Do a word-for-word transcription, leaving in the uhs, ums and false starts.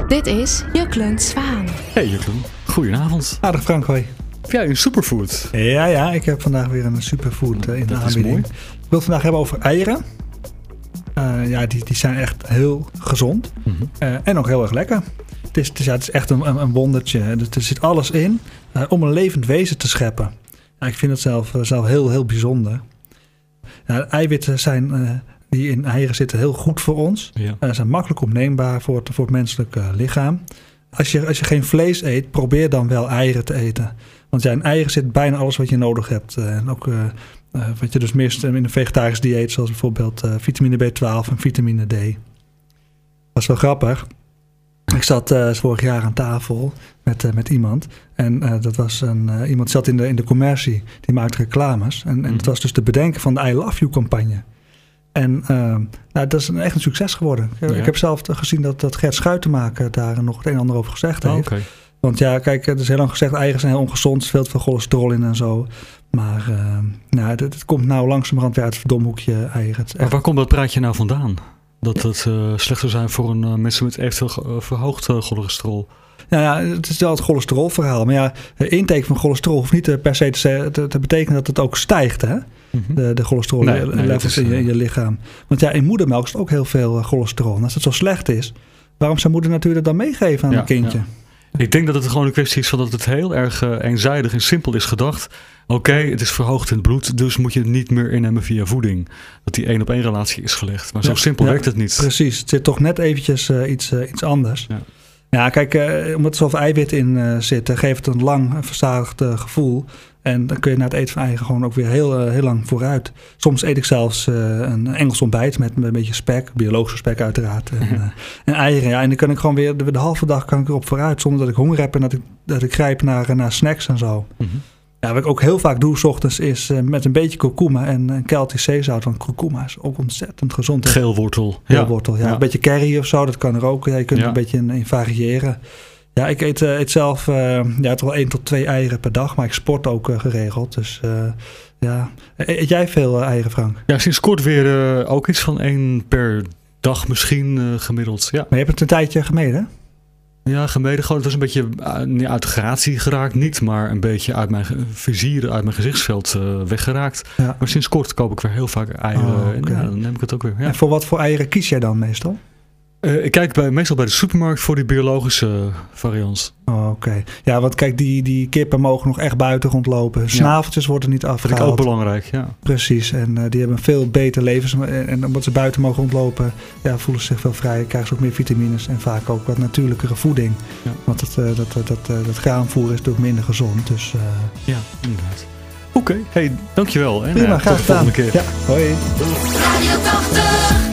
Dit is Juklen Zwaan. Hey Juklen, goedenavond. Aardig Frank, hoi. Heb jij een superfood? Ja, ja, ik heb vandaag weer een superfood uh, in de aanbieding. Ik wil het vandaag hebben over eieren. Uh, ja, die, die zijn echt heel gezond. Mm-hmm. Uh, en ook heel erg lekker. Het is, het is, ja, het is echt een, een wondertje. Er zit alles in uh, om een levend wezen te scheppen. Ja, ik vind het zelf, uh, zelf heel, heel bijzonder. Ja, de eiwitten zijn, uh, die in eieren zitten heel goed voor ons. Ja. Uh, zijn makkelijk opneembaar voor het, voor het menselijke lichaam. Als je, als je geen vlees eet, probeer dan wel eieren te eten. Want ja, in eieren zit bijna alles wat je nodig hebt. Uh, en ook uh, uh, wat je dus mist in een vegetarisch dieet, zoals bijvoorbeeld uh, vitamine B twaalf en vitamine D. Dat is wel grappig. Ik zat uh, vorig jaar aan tafel met, uh, met iemand. En uh, dat was een, uh, iemand zat in de, in de commercie. Die maakte reclames. En, en het was dus de bedenken van de I Love You campagne. En uh, nou, dat is een, echt een succes geworden. Ja. Ik heb zelf gezien dat, dat Gert Schuitenmaker daar nog het een en ander over gezegd heeft. Oh, okay. Want ja, kijk, het is heel lang gezegd, eieren zijn heel ongezond. Er is veel te veel cholesterol in en zo. Maar uh, nou, het, het komt nou langzamerhand weer uit het verdomhoekje eieren. Maar waar komt dat praatje nou vandaan? Dat het uh, slecht zou zijn voor een uh, mensen met eventueel uh, verhoogd uh, cholesterol? Nou ja, het is wel het cholesterolverhaal. Maar ja, de intake van cholesterol hoeft niet per se te, te, te betekenen dat het ook stijgt, hè? Mm-hmm. De, de cholesterol nee, nee, levels in je, in je lichaam. Want ja, in moedermelk is ook heel veel cholesterol. En als het zo slecht is, waarom zou moeder natuurlijk dat dan meegeven aan ja, een kindje? Ja. Ik denk dat het gewoon een kwestie is van dat het heel erg uh, eenzijdig en simpel is gedacht. Oké, okay, het is verhoogd in het bloed, dus moet je het niet meer innemen via voeding. Dat die één op één relatie is gelegd. Maar zo ja, simpel ja, werkt het niet. Precies, het zit toch net eventjes uh, iets, uh, iets anders. Ja. Ja, kijk, uh, omdat er zoveel eiwit in uh, zit, geeft het een lang verzadigd uh, gevoel. En dan kun je na het eten van eieren gewoon ook weer heel, uh, heel lang vooruit. Soms eet ik zelfs uh, een Engels ontbijt met een beetje spek, biologische spek uiteraard. En, uh, en eieren, ja. En dan kan ik gewoon weer de, de halve dag kan ik erop vooruit, zonder dat ik honger heb en dat ik, dat ik grijp naar, naar snacks en zo. Mm-hmm. Ja, wat ik ook heel vaak doe 's ochtends is uh, met een beetje kurkuma en een Keltisch zeezout. Want kurkuma is ook ontzettend gezond. Geelwortel. Geelwortel, ja. ja. Een beetje curry of zo, dat kan er ook. Ja, je kunt ja. er een beetje in, in variëren. Ja, ik eet, uh, eet zelf uh, ja, toch wel één tot twee eieren per dag. Maar ik sport ook uh, geregeld. Dus uh, ja. Eet jij veel uh, eieren, Frank? Ja, sinds kort weer uh, ook iets van één per dag misschien uh, gemiddeld. Ja. Maar je hebt het een tijdje gemeden? Ja, gemeden. Gewoon, het was een beetje uh, uit de gratie geraakt. Niet, maar een beetje uit mijn vizier, uit mijn gezichtsveld uh, weggeraakt. Ja. Maar sinds kort koop ik weer heel vaak eieren. Oh, okay. En ja, dan neem ik het ook weer. Ja. En voor wat voor eieren kies jij dan meestal? Uh, ik kijk bij, meestal bij de supermarkt voor die biologische uh, variant. Oh, oké. Okay. Ja, want kijk, die, die kippen mogen nog echt buiten rondlopen. Snaveltjes ja. worden niet afgehaald. Dat vind ik ook belangrijk, ja. Precies. En uh, die hebben een veel beter levens. En, en omdat ze buiten mogen rondlopen, ja, voelen ze zich veel vrijer. Krijgen ze ook meer vitamines en vaak ook wat natuurlijkere voeding. Ja. Want het, uh, dat, dat, dat, uh, dat graanvoer is natuurlijk minder gezond. Dus, uh... ja, inderdaad. Oké, okay. Hey, dankjewel. En prima, uh, graag tot de volgende keer. Ja, hoi. Radio tachtig